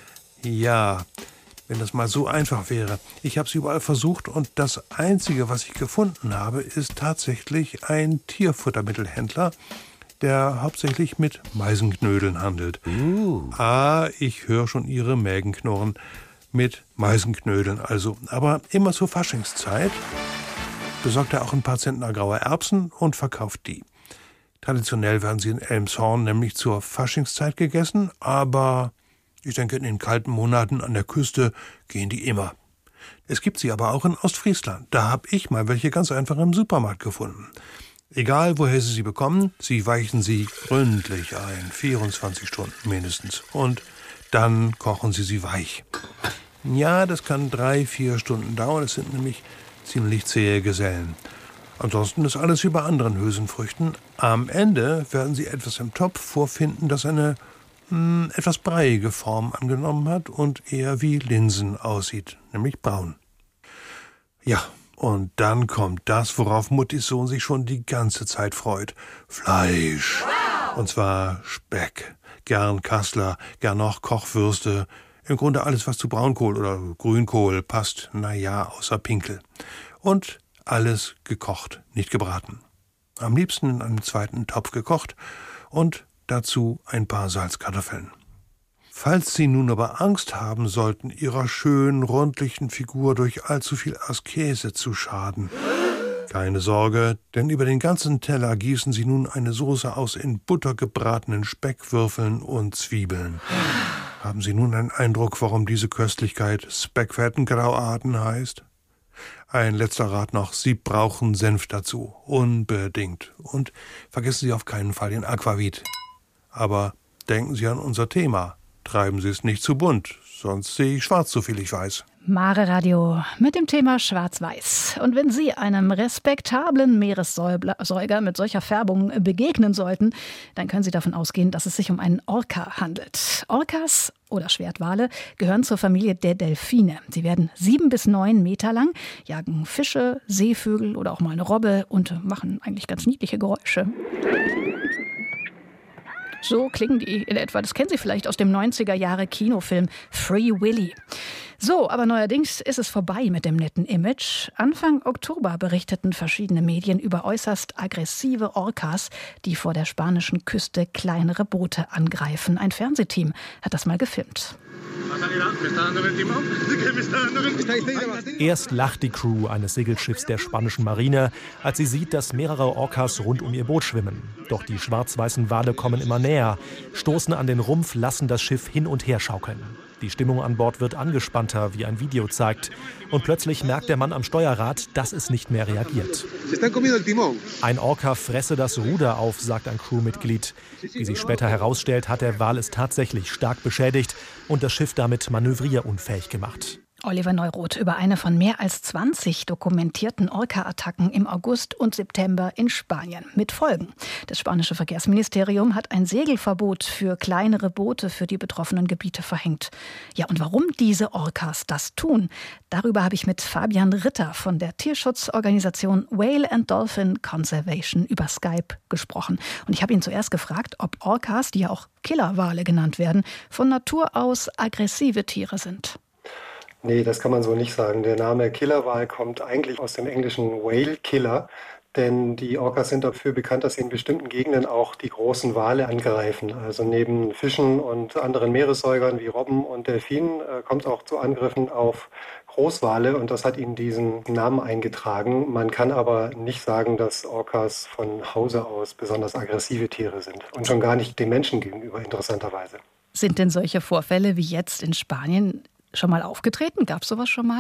Ja, wenn das mal so einfach wäre. Ich habe es überall versucht und das Einzige, was ich gefunden habe, ist tatsächlich ein Tierfuttermittelhändler, der hauptsächlich mit Meisenknödeln handelt. Uh. Ah, ich höre schon Ihre Mägen knurren. Mit Meisenknödeln also. Aber immer zur Faschingszeit besorgt er auch ein paar Zentner graue Erbsen und verkauft die. Traditionell werden sie in Elmshorn nämlich zur Faschingszeit gegessen, aber ich denke, in den kalten Monaten an der Küste gehen die immer. Es gibt sie aber auch in Ostfriesland. Da habe ich mal welche ganz einfach im Supermarkt gefunden. Egal, woher Sie sie bekommen, Sie weichen sie gründlich ein, vierundzwanzig Stunden mindestens. Und dann kochen Sie sie weich. Ja, das kann drei, vier Stunden dauern. Es sind nämlich ziemlich zähe Gesellen. Ansonsten ist alles wie bei anderen Hülsenfrüchten. Am Ende werden Sie etwas im Topf vorfinden, das eine mh, etwas breiige Form angenommen hat und eher wie Linsen aussieht, nämlich braun. Ja, und dann kommt das, worauf Muttis Sohn sich schon die ganze Zeit freut. Fleisch. Wow. Und zwar Speck. Gern Kassler, gern noch Kochwürste. Im Grunde alles, was zu Braunkohl oder Grünkohl passt. Naja, außer Pinkel. Und alles gekocht, nicht gebraten. Am liebsten in einem zweiten Topf gekocht und dazu ein paar Salzkartoffeln. Falls Sie nun aber Angst haben sollten, Ihrer schönen, rundlichen Figur durch allzu viel Askese zu schaden, keine Sorge, denn über den ganzen Teller gießen Sie nun eine Soße aus in Butter gebratenen Speckwürfeln und Zwiebeln. Haben Sie nun einen Eindruck, warum diese Köstlichkeit Speckfettengrauaden heißt? Ein letzter Rat noch, Sie brauchen Senf dazu, unbedingt. Und vergessen Sie auf keinen Fall den Aquavit. Aber denken Sie an unser Thema. Treiben Sie es nicht zu bunt, sonst sehe ich schwarz, so viel ich weiß. Mare Radio mit dem Thema Schwarz-Weiß. Und wenn Sie einem respektablen Meeressäuger mit solcher Färbung begegnen sollten, dann können Sie davon ausgehen, dass es sich um einen Orca handelt. Orcas oder Schwertwale gehören zur Familie der Delfine. Sie werden sieben bis neun Meter lang, jagen Fische, Seevögel oder auch mal eine Robbe und machen eigentlich ganz niedliche Geräusche. So klingen die in etwa. Das kennen Sie vielleicht aus dem neunziger Jahre Kinofilm Free Willy. So, aber neuerdings ist es vorbei mit dem netten Image. Anfang Oktober berichteten verschiedene Medien über äußerst aggressive Orcas, die vor der spanischen Küste kleinere Boote angreifen. Ein Fernsehteam hat das mal gefilmt. Erst lacht die Crew eines Segelschiffs der spanischen Marine, als sie sieht, dass mehrere Orcas rund um ihr Boot schwimmen. Doch die schwarz-weißen Wale kommen immer näher, stoßen an den Rumpf, lassen das Schiff hin und her schaukeln. Die Stimmung an Bord wird angespannter, wie ein Video zeigt. Und plötzlich merkt der Mann am Steuerrad, dass es nicht mehr reagiert. Ein Orca fresse das Ruder auf, sagt ein Crewmitglied. Wie sich später herausstellt, hat der Wal es tatsächlich stark beschädigt und das Schiff damit manövrierunfähig gemacht. Oliver Neuroth über eine von mehr als zwanzig dokumentierten Orca-Attacken im August und September in Spanien mit Folgen. Das spanische Verkehrsministerium hat ein Segelverbot für kleinere Boote für die betroffenen Gebiete verhängt. Ja, und warum diese Orcas das tun, darüber habe ich mit Fabian Ritter von der Tierschutzorganisation Whale and Dolphin Conservation über Skype gesprochen. Und ich habe ihn zuerst gefragt, ob Orcas, die ja auch Killerwale genannt werden, von Natur aus aggressive Tiere sind. Nee, das kann man so nicht sagen. Der Name Killerwal kommt eigentlich aus dem englischen Whale Killer, denn die Orcas sind dafür bekannt, dass sie in bestimmten Gegenden auch die großen Wale angreifen. Also neben Fischen und anderen Meeressäugern wie Robben und Delfinen äh, kommt es auch zu Angriffen auf Großwale und das hat ihnen diesen Namen eingetragen. Man kann aber nicht sagen, dass Orcas von Hause aus besonders aggressive Tiere sind und schon gar nicht den Menschen gegenüber, interessanterweise. Sind denn solche Vorfälle wie jetzt in Spanien schon mal aufgetreten? Gab es sowas schon mal?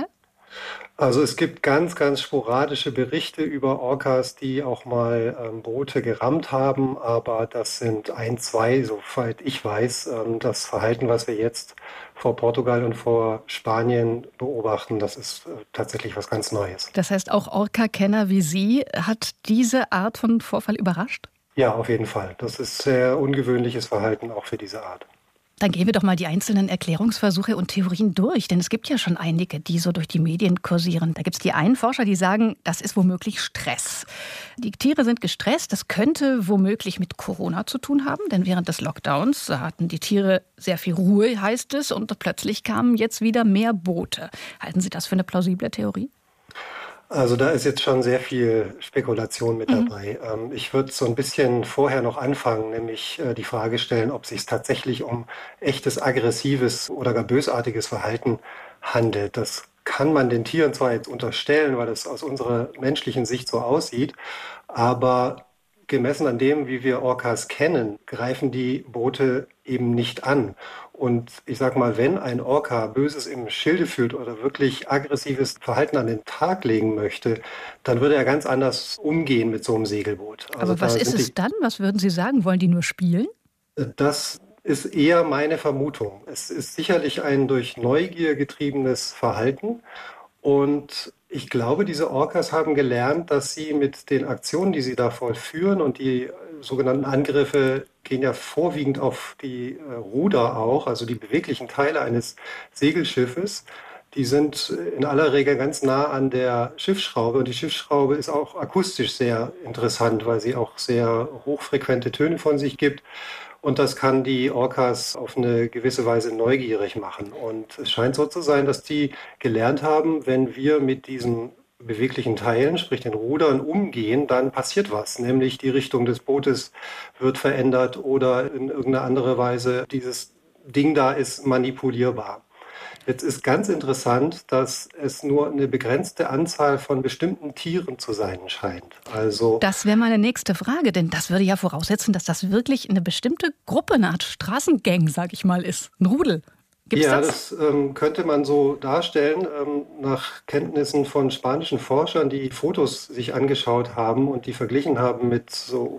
Also es gibt ganz, ganz sporadische Berichte über Orcas, die auch mal ähm, Boote gerammt haben, aber das sind ein, zwei, soweit ich weiß. Ähm, das Verhalten, was wir jetzt vor Portugal und vor Spanien beobachten, das ist äh, tatsächlich was ganz Neues. Das heißt, auch Orca-Kenner wie Sie hat diese Art von Vorfall überrascht? Ja, auf jeden Fall. Das ist sehr ungewöhnliches Verhalten auch für diese Art. Dann gehen wir doch mal die einzelnen Erklärungsversuche und Theorien durch, denn es gibt ja schon einige, die so durch die Medien kursieren. Da gibt es die einen Forscher, die sagen, das ist womöglich Stress. Die Tiere sind gestresst, das könnte womöglich mit Corona zu tun haben, denn während des Lockdowns hatten die Tiere sehr viel Ruhe, heißt es, und plötzlich kamen jetzt wieder mehr Boote. Halten Sie das für eine plausible Theorie? Also da ist jetzt schon sehr viel Spekulation mit dabei. Mhm. Ähm, ich würde so ein bisschen vorher noch anfangen, nämlich äh, die Frage stellen, ob es sich tatsächlich um echtes aggressives oder gar bösartiges Verhalten handelt. Das kann man den Tieren zwar jetzt unterstellen, weil es aus unserer menschlichen Sicht so aussieht, aber gemessen an dem, wie wir Orcas kennen, greifen die Boote eben nicht an. Und ich sag mal, wenn ein Orca Böses im Schilde führt oder wirklich aggressives Verhalten an den Tag legen möchte, dann würde er ganz anders umgehen mit so einem Segelboot. Also aber was ist es dann? Was würden Sie sagen? Wollen die nur spielen? Das ist eher meine Vermutung. Es ist sicherlich ein durch Neugier getriebenes Verhalten. Und ich glaube, diese Orcas haben gelernt, dass sie mit den Aktionen, die sie da vollführen, und die sogenannten Angriffe gehen ja vorwiegend auf die äh, Ruder auch, also die beweglichen Teile eines Segelschiffes, die sind in aller Regel ganz nah an der Schiffsschraube. Und die Schiffsschraube ist auch akustisch sehr interessant, weil sie auch sehr hochfrequente Töne von sich gibt. Und das kann die Orcas auf eine gewisse Weise neugierig machen. Und es scheint so zu sein, dass die gelernt haben, wenn wir mit diesen beweglichen Teilen, sprich den Rudern, umgehen, dann passiert was. Nämlich die Richtung des Bootes wird verändert oder in irgendeiner andere Weise dieses Ding da ist manipulierbar. Jetzt ist ganz interessant, dass es nur eine begrenzte Anzahl von bestimmten Tieren zu sein scheint. Also das wäre meine nächste Frage, denn das würde ja voraussetzen, dass das wirklich eine bestimmte Gruppe, eine Art Straßengang, sag ich mal, ist. Ein Rudel. Gibt's ja, das, das ähm, könnte man so darstellen, ähm, nach Kenntnissen von spanischen Forschern, die Fotos sich angeschaut haben und die verglichen haben mit so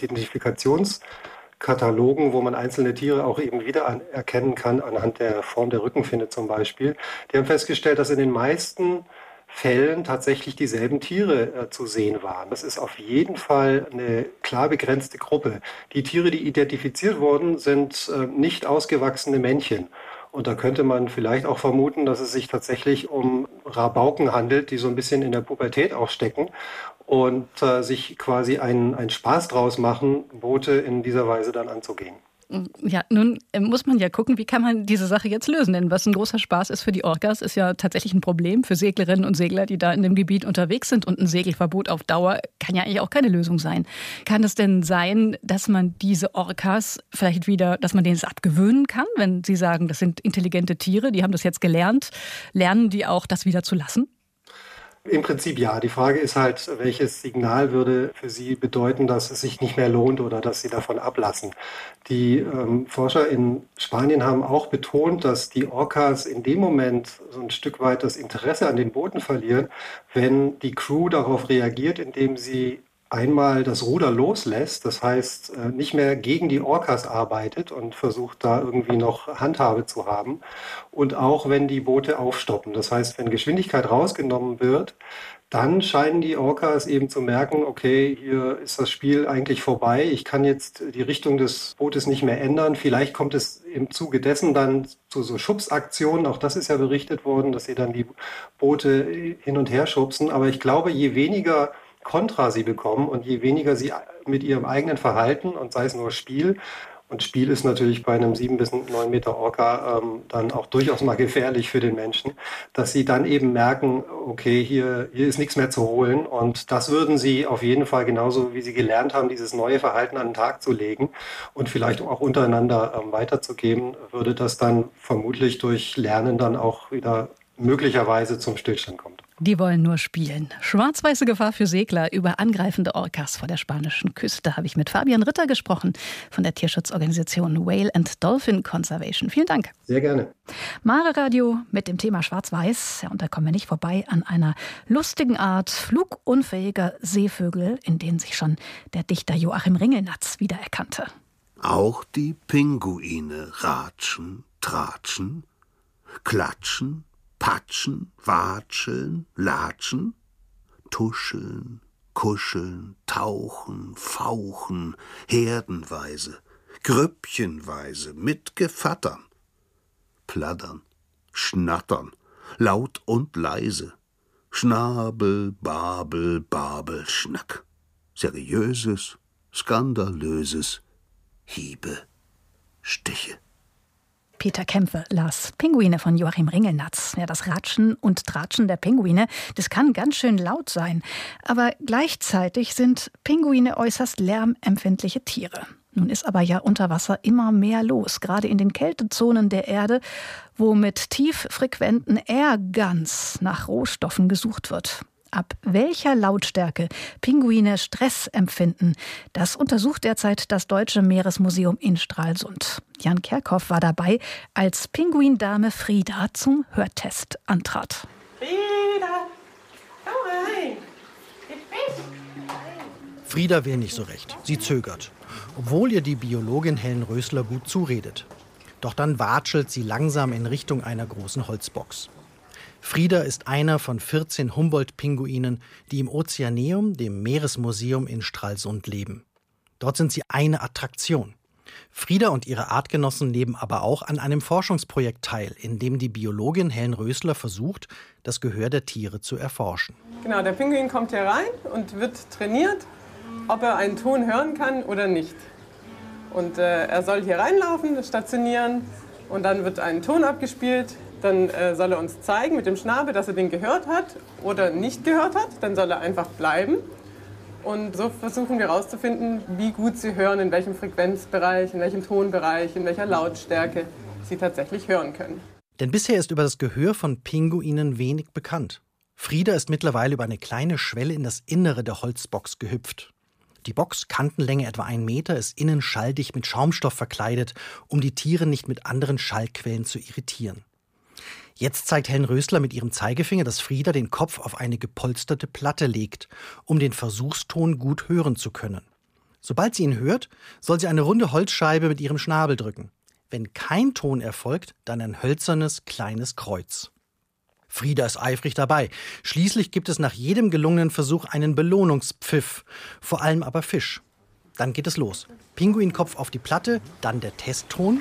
Fotoidentifikationskatalogen, wo man einzelne Tiere auch eben wieder an, erkennen kann, anhand der Form der Rückenfinne zum Beispiel. Die haben festgestellt, dass in den meisten Fällen tatsächlich dieselben Tiere äh, zu sehen waren. Das ist auf jeden Fall eine klar begrenzte Gruppe. Die Tiere, die identifiziert wurden, sind äh, nicht ausgewachsene Männchen. Und da könnte man vielleicht auch vermuten, dass es sich tatsächlich um Rabauken handelt, die so ein bisschen in der Pubertät auch stecken und äh, sich quasi einen, einen Spaß draus machen, Boote in dieser Weise dann anzugehen. Ja, nun muss man ja gucken, wie kann man diese Sache jetzt lösen. Denn was ein großer Spaß ist für die Orcas, ist ja tatsächlich ein Problem für Seglerinnen und Segler, die da in dem Gebiet unterwegs sind. Und ein Segelverbot auf Dauer kann ja eigentlich auch keine Lösung sein. Kann es denn sein, dass man diese Orcas vielleicht wieder, dass man denen es abgewöhnen kann, wenn Sie sagen, das sind intelligente Tiere, die haben das jetzt gelernt, lernen die auch, das wieder zu lassen? Im Prinzip ja. Die Frage ist halt, welches Signal würde für Sie bedeuten, dass es sich nicht mehr lohnt oder dass Sie davon ablassen. Die ähm, Forscher in Spanien haben auch betont, dass die Orcas in dem Moment so ein Stück weit das Interesse an den Booten verlieren, wenn die Crew darauf reagiert, indem sie einmal das Ruder loslässt, das heißt nicht mehr gegen die Orcas arbeitet und versucht da irgendwie noch Handhabe zu haben, und auch wenn die Boote aufstoppen. Das heißt, wenn Geschwindigkeit rausgenommen wird, dann scheinen die Orcas eben zu merken, okay, hier ist das Spiel eigentlich vorbei, ich kann jetzt die Richtung des Bootes nicht mehr ändern. Vielleicht kommt es im Zuge dessen dann zu so Schubsaktionen, auch das ist ja berichtet worden, dass sie dann die Boote hin und her schubsen. Aber ich glaube, je weniger Kontra sie bekommen und je weniger sie mit ihrem eigenen Verhalten, und sei es nur Spiel, und Spiel ist natürlich bei einem sieben bis neun Meter Orca ähm, dann auch durchaus mal gefährlich für den Menschen, dass sie dann eben merken, okay, hier, hier ist nichts mehr zu holen, und das würden sie auf jeden Fall genauso, wie sie gelernt haben, dieses neue Verhalten an den Tag zu legen und vielleicht auch untereinander ähm, weiterzugeben, würde das dann vermutlich durch Lernen dann auch wieder möglicherweise zum Stillstand kommt. Die wollen nur spielen. Schwarz-weiße Gefahr für Segler. Über angreifende Orcas vor der spanischen Küste habe ich mit Fabian Ritter gesprochen von der Tierschutzorganisation Whale and Dolphin Conservation. Vielen Dank. Sehr gerne. Mare Radio mit dem Thema Schwarz-Weiß. Ja, und da kommen wir nicht vorbei an einer lustigen Art flugunfähiger Seevögel, in denen sich schon der Dichter Joachim Ringelnatz wiedererkannte. Auch die Pinguine ratschen, tratschen, klatschen, patschen, watscheln, latschen, tuscheln, kuscheln, tauchen, fauchen, herdenweise, grüppchenweise, mit Gevattern, pladdern, schnattern, laut und leise, Schnabel, Babel, Babel, Schnack, seriöses, skandalöses, Hiebe, Stiche. Peter Kämpfe las Pinguine von Joachim Ringelnatz. Ja, das Ratschen und Tratschen der Pinguine, das kann ganz schön laut sein. Aber gleichzeitig sind Pinguine äußerst lärmempfindliche Tiere. Nun ist aber ja unter Wasser immer mehr los, gerade in den Kältezonen der Erde, wo mit tieffrequenten Airguns nach Rohstoffen gesucht wird. Ab welcher Lautstärke Pinguine Stress empfinden, das untersucht derzeit das Deutsche Meeresmuseum in Stralsund. Jan Kerkhoff war dabei, als Pinguindame Frida zum Hörtest antrat. Frida, komm rein. Frida will nicht so recht. Sie zögert, obwohl ihr die Biologin Helen Rösler gut zuredet. Doch dann watschelt sie langsam in Richtung einer großen Holzbox. Frida ist einer von vierzehn Humboldt-Pinguinen, die im Ozeaneum, dem Meeresmuseum in Stralsund, leben. Dort sind sie eine Attraktion. Frida und ihre Artgenossen nehmen aber auch an einem Forschungsprojekt teil, in dem die Biologin Helen Rösler versucht, das Gehör der Tiere zu erforschen. Genau, der Pinguin kommt hier rein und wird trainiert, ob er einen Ton hören kann oder nicht. Und äh, er soll hier reinlaufen, stationieren und dann wird ein Ton abgespielt. Dann äh, soll er uns zeigen mit dem Schnabel, dass er den gehört hat oder nicht gehört hat. Dann soll er einfach bleiben. Und so versuchen wir herauszufinden, wie gut sie hören, in welchem Frequenzbereich, in welchem Tonbereich, in welcher Lautstärke sie tatsächlich hören können. Denn bisher ist über das Gehör von Pinguinen wenig bekannt. Frida ist mittlerweile über eine kleine Schwelle in das Innere der Holzbox gehüpft. Die Box, Kantenlänge etwa ein Meter, ist innen schalldicht mit Schaumstoff verkleidet, um die Tiere nicht mit anderen Schallquellen zu irritieren. Jetzt zeigt Helen Rösler mit ihrem Zeigefinger, dass Frida den Kopf auf eine gepolsterte Platte legt, um den Versuchston gut hören zu können. Sobald sie ihn hört, soll sie eine runde Holzscheibe mit ihrem Schnabel drücken. Wenn kein Ton erfolgt, dann ein hölzernes, kleines Kreuz. Frida ist eifrig dabei. Schließlich gibt es nach jedem gelungenen Versuch einen Belohnungspfiff, vor allem aber Fisch. Dann geht es los. Pinguinkopf auf die Platte, dann der Testton.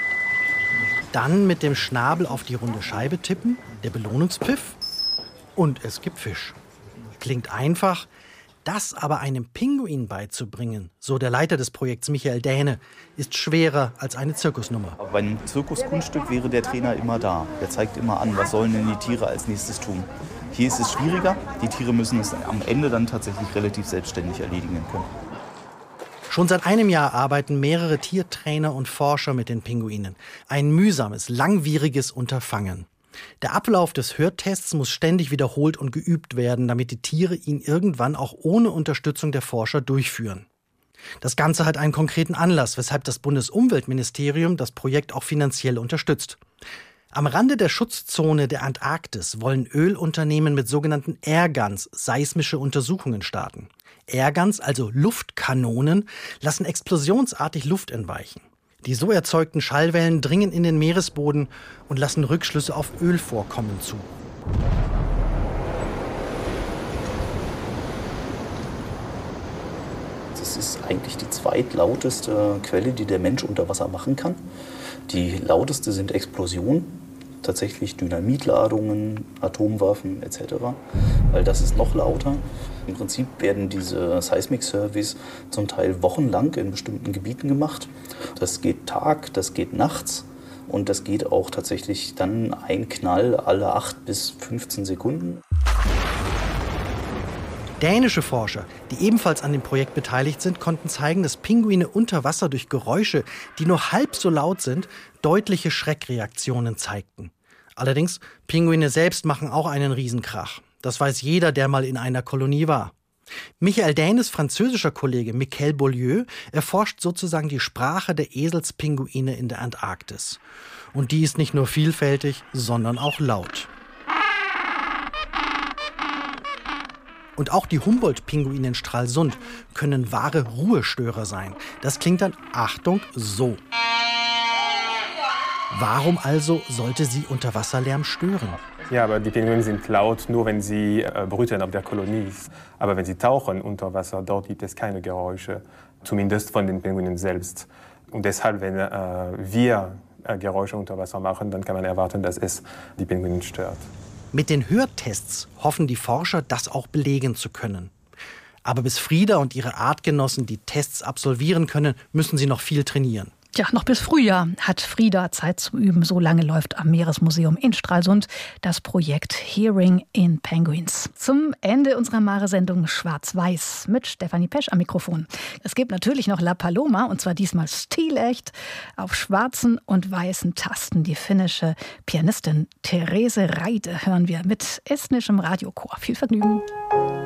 Dann mit dem Schnabel auf die runde Scheibe tippen, der Belohnungspfiff und es gibt Fisch. Klingt einfach, das aber einem Pinguin beizubringen, so der Leiter des Projekts Michael Dähne, ist schwerer als eine Zirkusnummer. Bei einem Zirkuskunststück wäre der Trainer immer da. Der zeigt immer an, was sollen denn die Tiere als nächstes tun. Hier ist es schwieriger, die Tiere müssen es am Ende dann tatsächlich relativ selbstständig erledigen können. Schon seit einem Jahr arbeiten mehrere Tiertrainer und Forscher mit den Pinguinen. Ein mühsames, langwieriges Unterfangen. Der Ablauf des Hörtests muss ständig wiederholt und geübt werden, damit die Tiere ihn irgendwann auch ohne Unterstützung der Forscher durchführen. Das Ganze hat einen konkreten Anlass, weshalb das Bundesumweltministerium das Projekt auch finanziell unterstützt. Am Rande der Schutzzone der Antarktis wollen Ölunternehmen mit sogenannten Airguns seismische Untersuchungen starten. Airguns, also Luftkanonen, lassen explosionsartig Luft entweichen. Die so erzeugten Schallwellen dringen in den Meeresboden und lassen Rückschlüsse auf Ölvorkommen zu. Das ist eigentlich die zweitlauteste Quelle, die der Mensch unter Wasser machen kann. Die lauteste sind Explosionen, tatsächlich Dynamitladungen, Atomwaffen et cetera, weil das ist noch lauter. Im Prinzip werden diese Seismic Surveys zum Teil wochenlang in bestimmten Gebieten gemacht. Das geht Tag, das geht nachts und das geht auch tatsächlich dann ein Knall alle acht bis fünfzehn Sekunden. Dänische Forscher, die ebenfalls an dem Projekt beteiligt sind, konnten zeigen, dass Pinguine unter Wasser durch Geräusche, die nur halb so laut sind, deutliche Schreckreaktionen zeigten. Allerdings, Pinguine selbst machen auch einen Riesenkrach. Das weiß jeder, der mal in einer Kolonie war. Michael Dähnes französischer Kollege Michael Beaulieu erforscht sozusagen die Sprache der Eselspinguine in der Antarktis. Und die ist nicht nur vielfältig, sondern auch laut. Und auch die Humboldt-Pinguine in Stralsund können wahre Ruhestörer sein. Das klingt dann, Achtung, so. Warum also sollte sie Unterwasserlärm stören? Ja, aber die Pinguine sind laut, nur wenn sie äh, brüten auf der Kolonie. Aber wenn sie tauchen unter Wasser, dort gibt es keine Geräusche, zumindest von den Pinguinen selbst. Und deshalb, wenn äh, wir äh, Geräusche unter Wasser machen, dann kann man erwarten, dass es die Pinguine stört. Mit den Hörtests hoffen die Forscher, das auch belegen zu können. Aber bis Frieda und ihre Artgenossen die Tests absolvieren können, müssen sie noch viel trainieren. Tja, noch bis Frühjahr hat Frieda Zeit zum Üben. So lange läuft am Meeresmuseum in Stralsund das Projekt Hearing in Penguins. Zum Ende unserer Mare-Sendung Schwarz-Weiß mit Stefanie Pesch am Mikrofon. Es gibt natürlich noch La Paloma, und zwar diesmal stilecht auf schwarzen und weißen Tasten. Die finnische Pianistin Therese Reide hören wir mit estnischem Radiochor. Viel Vergnügen.